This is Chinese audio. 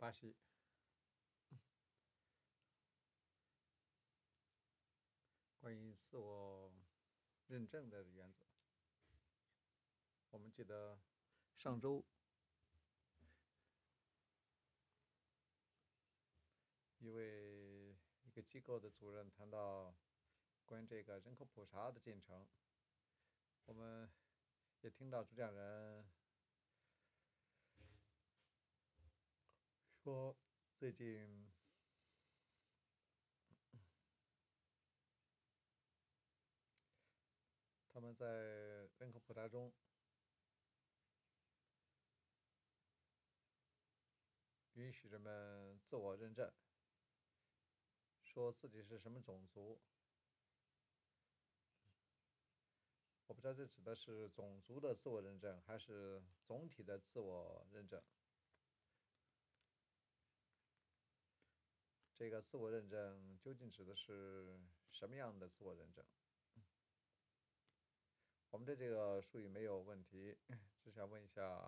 巴西关于自我认证的原则。我们记得上周一个机构的主任谈到关于这个人口普查的进程，我们也听到主讲人说，最近他们在人口普查中允许人们自我认证，说自己是什么种族。我不知道这指的是种族的自我认证，还是总体的自我认证。这个自我认证究竟指的是什么样的自我认证？我们对这个术语没有问题，只想问一下